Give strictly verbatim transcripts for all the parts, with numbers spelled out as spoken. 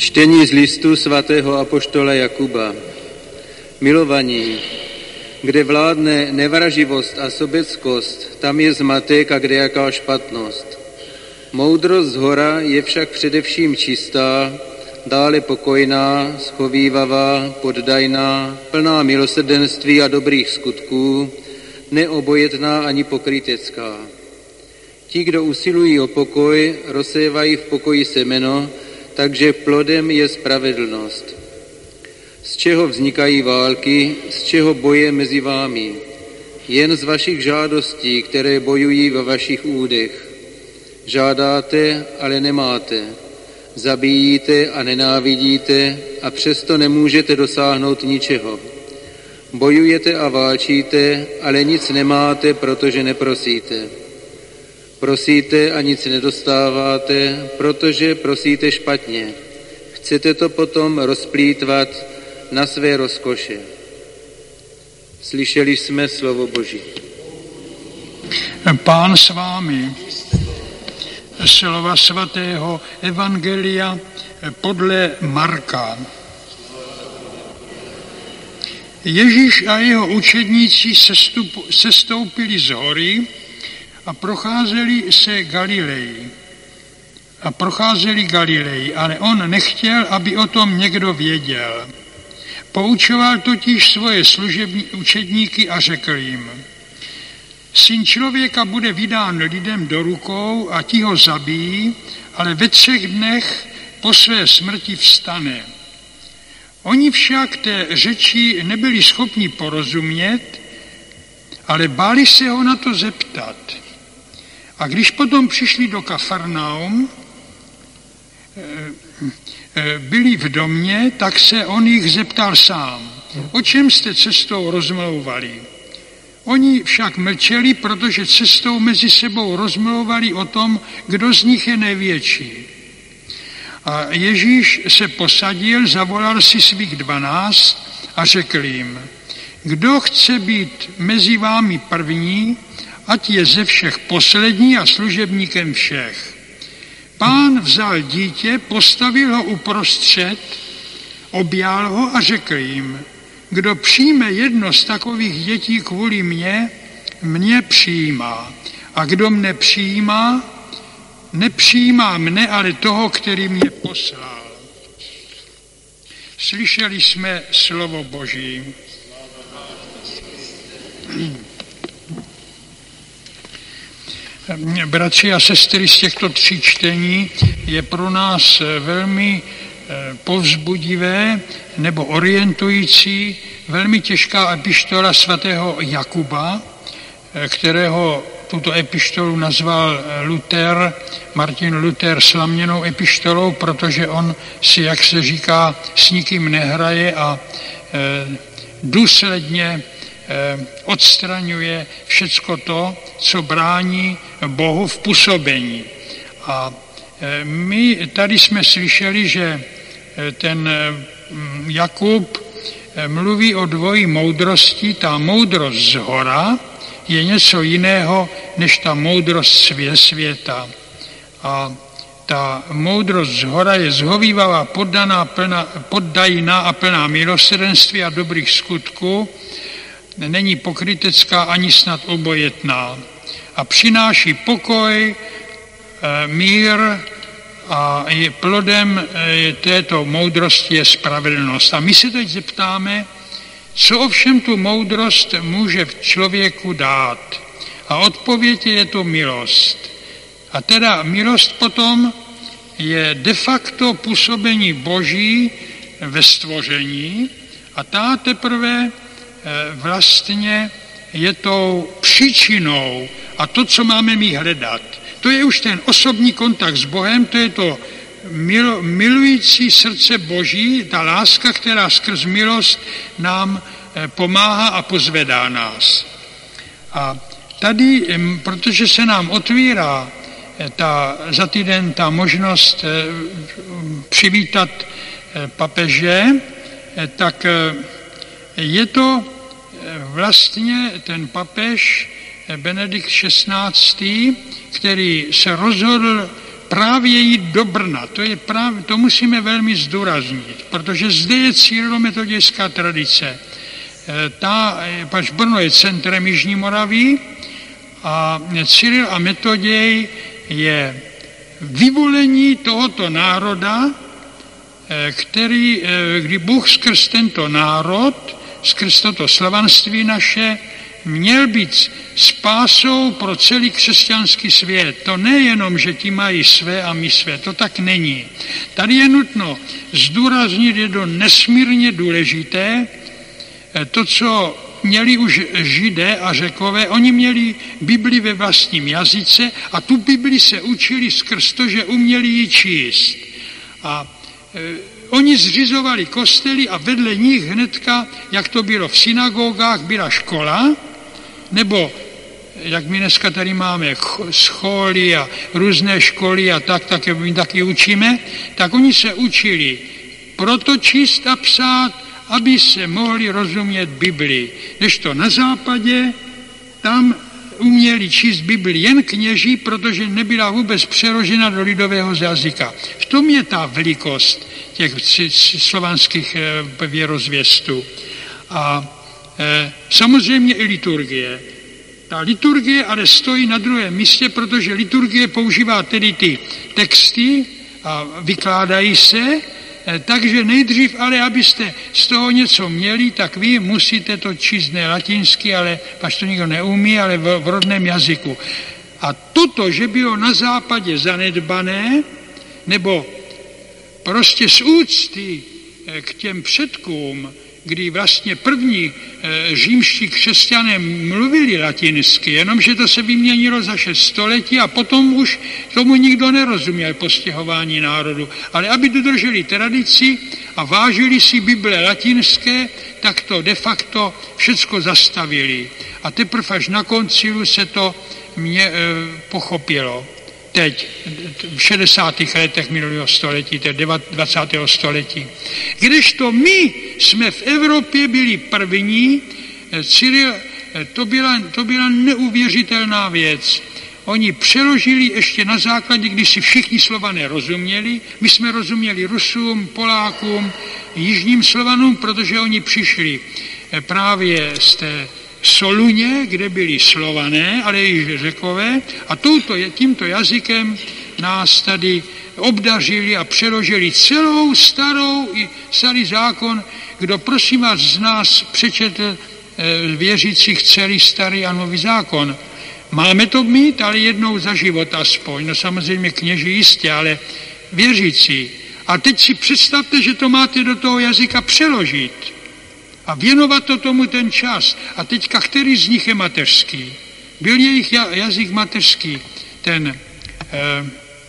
Čtení z listu svatého apoštola Jakuba. Milovaní, kde vládne nevraživost a sobeckost, tam je zmatek a kde jaká špatnost. Moudrost zhora je však především čistá, dále pokojná, schovívavá, poddajná, plná milosrdenství a dobrých skutků, neobojetná ani pokrytecká. Ti, kdo usilují o pokoj, rozsévají v pokoji semeno, takže plodem je spravedlnost. Z čeho vznikají války, z čeho boje mezi vámi? Jen z vašich žádostí, které bojují ve vašich údech. Žádáte, ale nemáte. Zabíjíte a nenávidíte a přesto nemůžete dosáhnout ničeho. Bojujete a válčíte, ale nic nemáte, protože neprosíte. Prosíte a nic nedostáváte, protože prosíte špatně. Chcete to potom rozplýtvat na své rozkoše. Slyšeli jsme slovo Boží. Pán s vámi. Slova svatého evangelia podle Marka. Ježíš a jeho učedníci sestup, sestoupili z hory a procházeli se Galileji. A procházeli Galileji, ale on nechtěl, aby o tom někdo věděl. Poučoval totiž svoje služební učedníky a řekl jim: Syn člověka bude vydán lidem do rukou a ti ho zabijí, ale ve třech dnech po své smrti vstane. Oni však té řeči nebyli schopni porozumět, ale báli se ho na to zeptat. A když potom přišli do Kafarnaum, byli v domě, tak se on jich zeptal sám: O čem jste cestou rozmlouvali? Oni však mlčeli, protože cestou mezi sebou rozmlouvali o tom, kdo z nich je největší. A Ježíš se posadil, zavolal si svých dvanáct a řekl jim: Kdo chce být mezi vámi první, ať je ze všech poslední a služebníkem všech. Pán vzal dítě, postavil ho uprostřed, objal ho a řekl jim: Kdo přijme jedno z takových dětí kvůli mně, mě přijímá. A kdo mne přijímá, nepřijímá mne, ale toho, který mě poslal. Slyšeli jsme slovo Boží. Bratři a sestry, z těchto tří čtení je pro nás velmi povzbudivé nebo orientující velmi těžká epištola svatého Jakuba, kterého tuto epištolu nazval Luther, Martin Luther, slaměnou epištolou, protože on si, jak se říká, s nikým nehraje a e, důsledně e, odstraňuje všecko to, co brání Bohu v působení. A e, my tady jsme slyšeli, že ten Jakub mluví o dvojí moudrosti. Ta moudrost zhora je něco jiného než ta moudrost svě světa. A ta moudrost zhora je zhovívavá, poddaná, plná, poddajná a plná milosrdenství a dobrých skutků. Není pokrytecká ani snad obojetná. A přináší pokoj, mír, a je plodem této moudrosti je spravedlnost. A my se teď zeptáme, co ovšem tu moudrost může v člověku dát. A odpověď je to milost. A teda milost potom je de facto působení Boží ve stvoření a ta teprve vlastně je tou příčinou a to, co máme my hledat. To je už ten osobní kontakt s Bohem, to je to mil, milující srdce Boží, ta láska, která skrz milost nám pomáhá a pozvedá nás. A tady, protože se nám otvírá ta, za týden ta možnost přivítat papeže, tak je to vlastně ten papež Benedikt šestnáctý, který se rozhodl právě jít do Brna. To, je právě, to musíme velmi zdůraznit, protože zde je cyrilometodějská tradice. Ta, pač Brno je centrem Jižní Moravy a Cyril a Metoděj je vyvolení tohoto národa, který, kdy Bůh skrz tento národ, skrz toto slavanství naše, měl být spásou pro celý křesťanský svět. To nejenom, že ti mají své a my své, to tak není. Tady je nutno zdůraznit jedno nesmírně důležité, to, co měli už Židé a Řekové, oni měli Bibli ve vlastním jazyce a tu Bibli se učili skrz to, že uměli ji číst. A e, oni zřizovali kostely a vedle nich hnedka, jak to bylo v synagogách, byla škola, nebo jak my dneska tady máme scholy a různé školy a tak, tak my taky učíme, tak oni se učili proto číst a psát, aby se mohli rozumět Bibli. Nežto na západě, tam uměli číst Bibli jen kněží, protože nebyla vůbec přeložena do lidového jazyka. V tom je ta velikost těch slovanských věrozvěstů. A e, samozřejmě i liturgie. Ta liturgie ale stojí na druhém místě, protože liturgie používá tedy ty texty a vykládají se, takže nejdřív, ale abyste z toho něco měli, tak vy musíte to číst ne latinsky, ale pač to nikdo neumí, ale v, v rodném jazyku. A toto, že bylo na západě zanedbané, nebo prostě z úcty k těm předkům, kdy vlastně první e, římští křesťané mluvili latinsky, jenomže to se vyměnilo za šest století a potom už tomu nikdo nerozuměl postěhování národu. Ale aby dodrželi tradici a vážili si Bible latinské, tak to de facto všecko zastavili. A teprve až na koncilu se to mě e, pochopilo. Teď, v šedesátých letech minulého století, tedy dvacátého století. Kdežto my jsme v Evropě byli první, Cyril, to byla, to byla neuvěřitelná věc. Oni přeložili ještě na základě, když si všichni Slované rozuměli, my jsme rozuměli Rusům, Polákům, jižním Slovanům, protože oni přišli právě z té Soluně, kde byli Slované, ale i Řekové, a touto, tímto jazykem nás tady obdařili a přeložili celou starou i starý zákon. Kdo prosím vás z nás přečetl e, věřících celý starý a nový zákon? Máme to mít, ale jednou za život aspoň. No samozřejmě kněži jistě, ale věřící. A teď si představte, že to máte do toho jazyka přeložit a věnovat to tomu ten čas. A teďka, který z nich je mateřský? Byl jejich jazyk mateřský ten eh,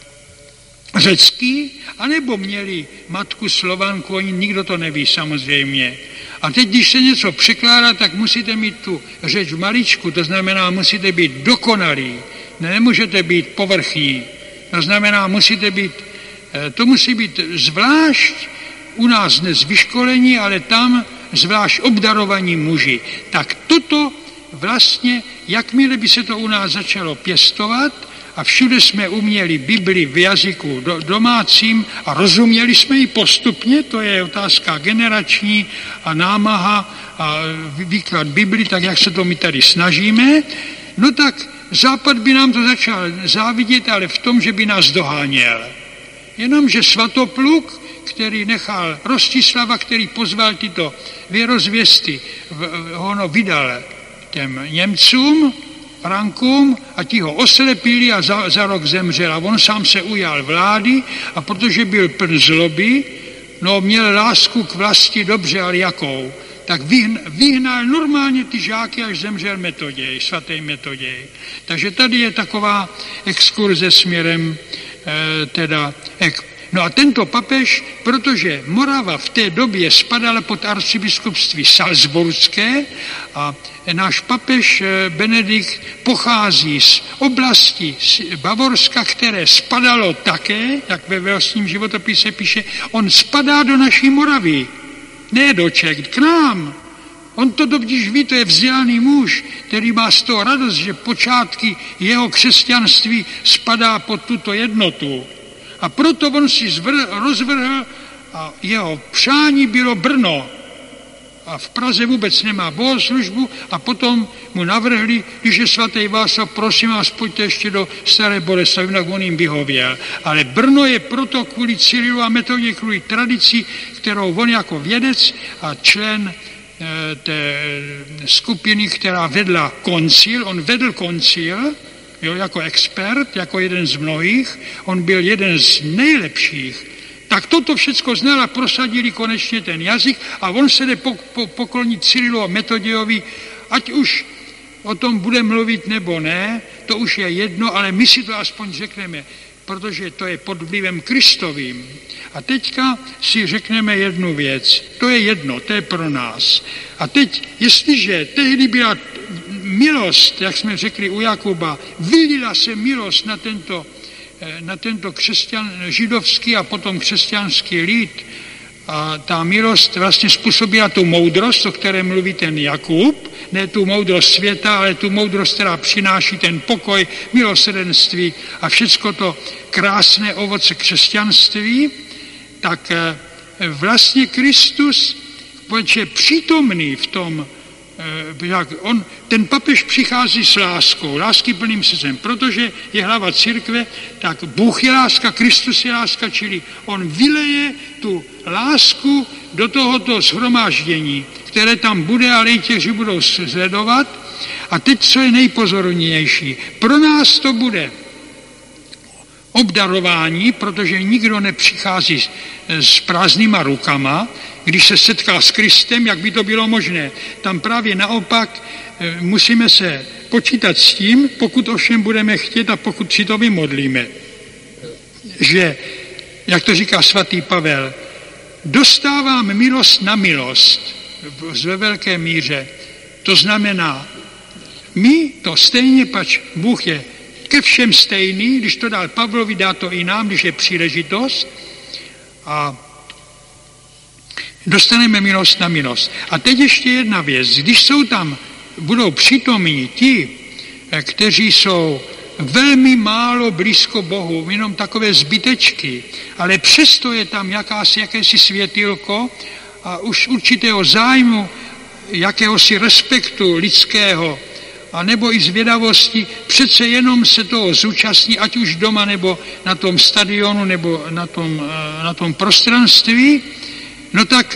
řecký, anebo měli matku Slovanku, oni nikdo to neví samozřejmě. A teď, když se něco překládá, tak musíte mít tu řeč v maličku, to znamená, musíte být dokonalí, nemůžete být povrchní, to znamená, musíte být, eh, to musí být zvlášť u nás dnes vyškolení, ale tam zvlášť obdarovaní muži. Tak toto vlastně, jakmile by se to u nás začalo pěstovat a všude jsme uměli Bibli v jazyku do, domácím a rozuměli jsme ji postupně, to je otázka generační a námaha a výklad Bibli, tak jak se to my tady snažíme, no tak Západ by nám to začal závidět, ale v tom, že by nás doháněl. Jenomže Svatopluk, který nechal Rostislava, který pozval tyto věrozvěsty, ono vydal těm Němcům, Frankům a ti ho oslepili a za, za rok zemřel. A on sám se ujal vlády a protože byl pln zloby, no měl lásku k vlasti dobře, ale jakou? Tak vyhnal normálně ty žáky, až zemřel Metoděj, svatý Metoděj. Takže tady je taková exkurze směrem e, teda ek, no a tento papež, protože Morava v té době spadala pod arcibiskupství salzburské a náš papež Benedikt pochází z oblasti Bavorska, které spadalo také, jak ve vlastním životopise píše, on spadá do naší Moravy, ne do Čech, k nám. On to dobře ví, to je vzdělaný muž, který má z toho radost, že počátky jeho křesťanství spadá pod tuto jednotu. A proto on si zvr- rozvrhl a jeho přání bylo Brno. A v Praze vůbec nemá bohoslužbu a potom mu navrhli, když je svatý Václav, prosím vás, pojďte ještě do Staré Boleslavi, tak on jim vyhověl. Ale Brno je proto kvůli Cyrilu a Metodě, kvůli tradici, kterou on jako vědec a člen e, té skupiny, která vedla koncil, on vedl koncil, jo, jako expert, jako jeden z mnohých, on byl jeden z nejlepších. Tak toto všecko znal a prosadili konečně ten jazyk a on se jde po, po, poklonit Cyrilu a Metodějovi, ať už o tom bude mluvit nebo ne, to už je jedno, ale my si to aspoň řekneme, protože to je pod vlivem Kristovým. A teďka si řekneme jednu věc, to je jedno, to je pro nás. A teď, jestliže tehdy byla milost, jak jsme řekli u Jakuba, vylila se milost na tento na tento křesťan, židovský a potom křesťanský lid a ta milost vlastně způsobila tu moudrost, o které mluví ten Jakub, ne tu moudrost světa, ale tu moudrost, která přináší ten pokoj, milosrdenství a všecko to krásné ovoce křesťanství, tak vlastně Kristus, protože je přítomný v tom, jak on, ten papež přichází s láskou, láskyplným srdcem, protože je hlava církve, tak Bůh je láska, Kristus je láska, čili on vyleje tu lásku do tohoto shromáždění, které tam bude, ale i těch, že budou sledovat. A teď, co je nejpozornější, pro nás to bude obdarování, protože nikdo nepřichází s prázdnýma rukama, když se setká s Kristem, jak by to bylo možné. Tam právě naopak musíme se počítat s tím, pokud ovšem budeme chtět a pokud si to vymodlíme, že, jak to říká svatý Pavel, dostávám milost na milost ve velké míře. To znamená, my to stejně, pač Bůh je ke všem stejný, když to dal Pavlovi, dá to i nám, když je příležitost a dostaneme milost na milost. A teď ještě jedna věc, když jsou tam, budou přítomní ti, kteří jsou velmi málo blízko Bohu, jenom takové zbytečky, ale přesto je tam jakási, jakési světýlko a už určitého zájmu, jakéhosi respektu lidského, a nebo i zvědavosti, přece jenom se toho zúčastní, ať už doma, nebo na tom stadionu, nebo na tom, na tom prostranství, no tak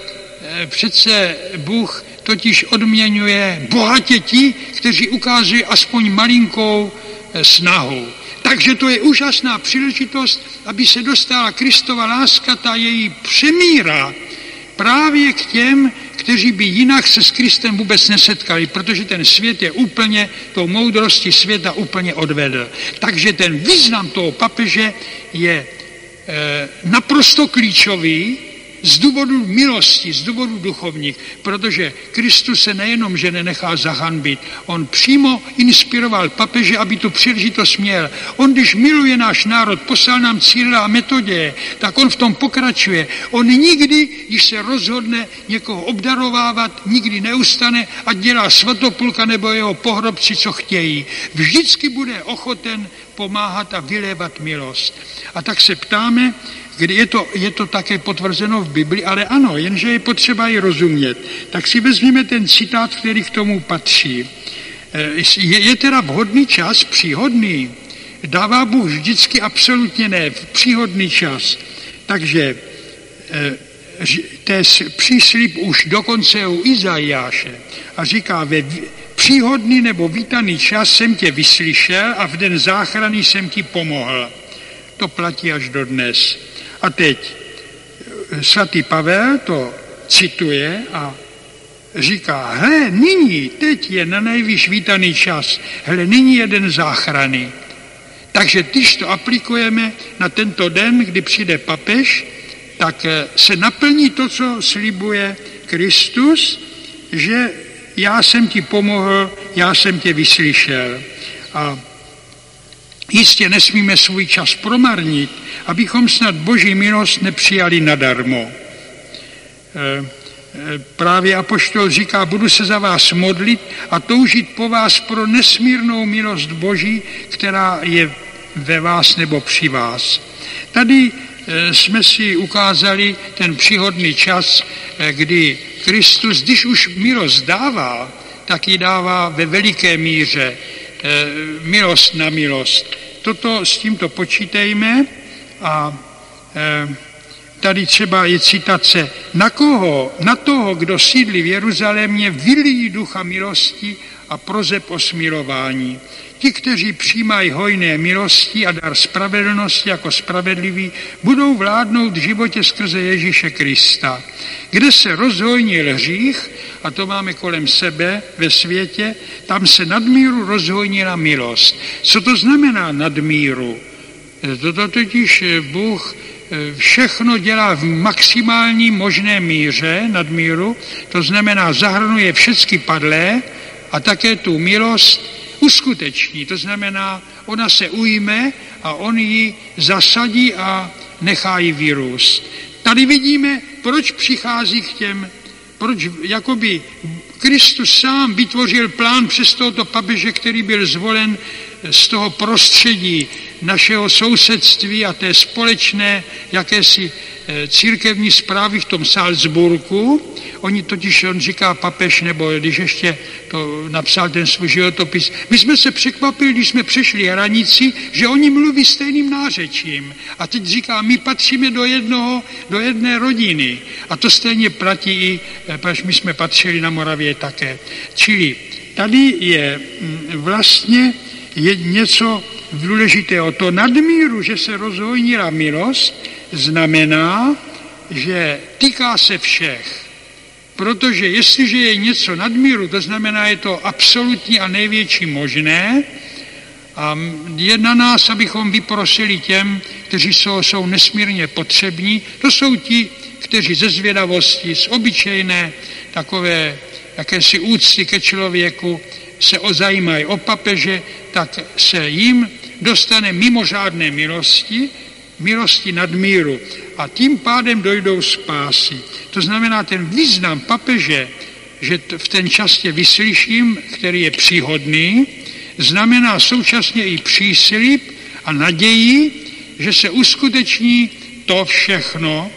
přece Bůh totiž odměňuje bohatě ti, kteří ukáží aspoň malinkou snahu. Takže to je úžasná příležitost, aby se dostala Kristova láska, ta její přemíra právě k těm, kteří by jinak se s Kristem vůbec nesetkali, protože ten svět je úplně, tou moudrosti světa úplně odvedl. Takže ten význam toho papeže je e, naprosto klíčový z důvodu milosti, z důvodu duchovních, protože Kristus se nejenom, že nenechá zahanbit, on přímo inspiroval papeže, aby tu příležitost měl. On, když miluje náš národ, poslal nám Cyrila a Metoděje, tak on v tom pokračuje. On nikdy, když se rozhodne někoho obdarovávat, nikdy neustane a dělá Svatopulka nebo jeho pohrobci, co chtějí. Vždycky bude ochoten pomáhat a vylévat milost. A tak se ptáme, kdy je to, je to také potvrzeno v Bibli, ale ano, jenže je potřeba i rozumět. Tak si vezměme ten citát, který k tomu patří. Je, je teda vhodný čas, příhodný? Dává Bůh vždycky absolutně ne, příhodný čas. Takže to je příslib už dokonce u Izajáše a říká, ve příhodný nebo vítaný čas jsem tě vyslyšel a v den záchrany jsem ti pomohl. To platí až dodnes. A teď svatý Pavel to cituje a říká, hle, nyní, teď je na nejvíc vítaný čas, hle, nyní je den záchrany. Takže když to aplikujeme na tento den, kdy přijde papež, tak se naplní to, co slibuje Kristus, že já jsem ti pomohl, já jsem tě vyslyšel. A jistě nesmíme svůj čas promarnit, abychom snad Boží milost nepřijali nadarmo. právě apoštol říká, budu se za vás modlit a toužit po vás pro nesmírnou milost Boží, která je ve vás nebo při vás. Tady jsme si ukázali ten příhodný čas, kdy Kristus, když už milost dává, tak ji dává ve veliké míře, milost na milost. Toto s tímto počítejme a tady třeba je citace, na koho, na toho, kdo sídlí v Jeruzalémě, vylíjí ducha milosti a prozeb o smilování. Ti, kteří přijímají hojné milosti a dar spravedlnosti jako spravedliví, budou vládnout v životě skrze Ježíše Krista. Kde se rozhojnil hřích, a to máme kolem sebe ve světě, tam se nadmíru rozhojnila milost. Co to znamená nadmíru? Toto totiž Bůh všechno dělá v maximální možné míře nadmíru, to znamená zahrnuje všechny padlé a také tu milost uskuteční, to znamená, ona se ujme a on ji zasadí a nechá ji vyrůst. Tady vidíme, proč přichází k těm, proč jakoby Kristus sám vytvořil plán přes tohoto papeže, který byl zvolen z toho prostředí našeho sousedství a té společné jakési církevní správy v tom Salzburgu. Oni totiž, on říká papež, nebo když ještě to napsal ten svůj životopis, my jsme se překvapili, když jsme přešli hranici, že oni mluví stejným nářečím. A teď říká, my patříme do jednoho, do jedné rodiny. A to stejně platí i, protože my jsme patřili na Moravě také. Čili tady je vlastně je něco důležitého. To nadmíru, že se rozhojnila milost, znamená, že týká se všech. Protože jestliže je něco nadmíru, to znamená, je to absolutní a největší možné a je na nás, abychom vyprosili těm, kteří jsou, jsou nesmírně potřební. To jsou ti, kteří ze zvědavosti, z obyčejné takové jakési úcty ke člověku se ozajímají o papeže, tak se jim dostane mimořádné milosti, milosti nadmíru a tím pádem dojdou spásy. To znamená ten význam papeže, že v ten čas tě vyslyším, který je příhodný, znamená současně i příslib a naději, že se uskuteční to všechno,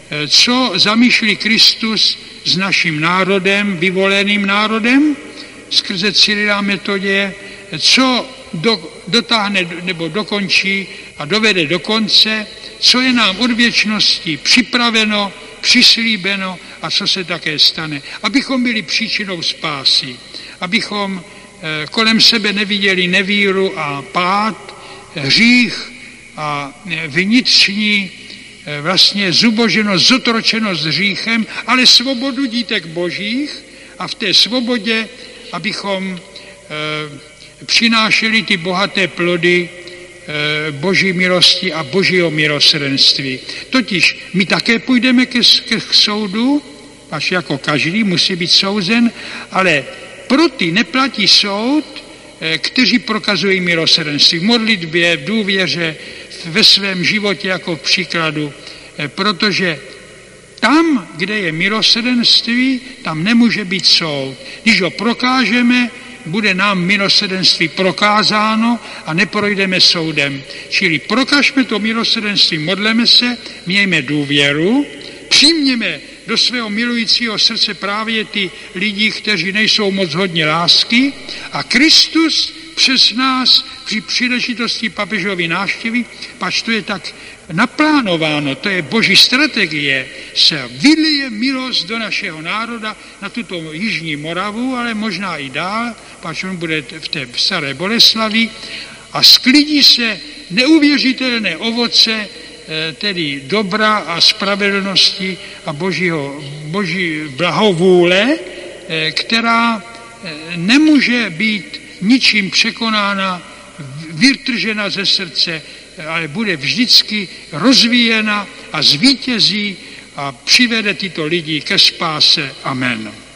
co zamýšlí Kristus s naším národem, vyvoleným národem, skrze Cyrila Metoděje, co do, dotáhne nebo dokončí a dovede do konce, co je nám od věčnosti připraveno, přislíbeno a co se také stane. Abychom byli příčinou spásy, abychom eh, kolem sebe neviděli nevíru a pád, hřích a vnitřní eh, vlastně zuboženost, zotročenost hříchem, ale svobodu dítek božích a v té svobodě, abychom eh, přinášeli ty bohaté plody e, boží milosti a božího milosrdenství. Totiž my také půjdeme ke, ke soudu, až jako každý musí být souzen, ale pro ty neplatí soud, e, kteří prokazují milosrdenství v modlitbě, v důvěře, ve svém životě jako v příkladu, e, protože tam, kde je milosrdenství, tam nemůže být soud. Když ho prokážeme, bude nám milosrdenství prokázáno a neprojdeme soudem. Čili prokažme to milosrdenství, modleme se, mějme důvěru, přijměme do svého milujícího srdce právě ty lidi, kteří nejsou moc hodně lásky a Kristus přes nás při příležitosti papežovy návštěvy, pač to je tak naplánováno, to je boží strategie, se vylije milost do našeho národa na tuto jižní Moravu, ale možná i dál, pač on bude v té staré Boleslavi a sklidí se neuvěřitelné ovoce, tedy dobra a spravedlnosti a božího, boží blahovůle, která nemůže být ničím překonána, vytržena ze srdce, ale bude vždycky rozvíjena a zvítězí a přivede tyto lidi ke spáse. Amen.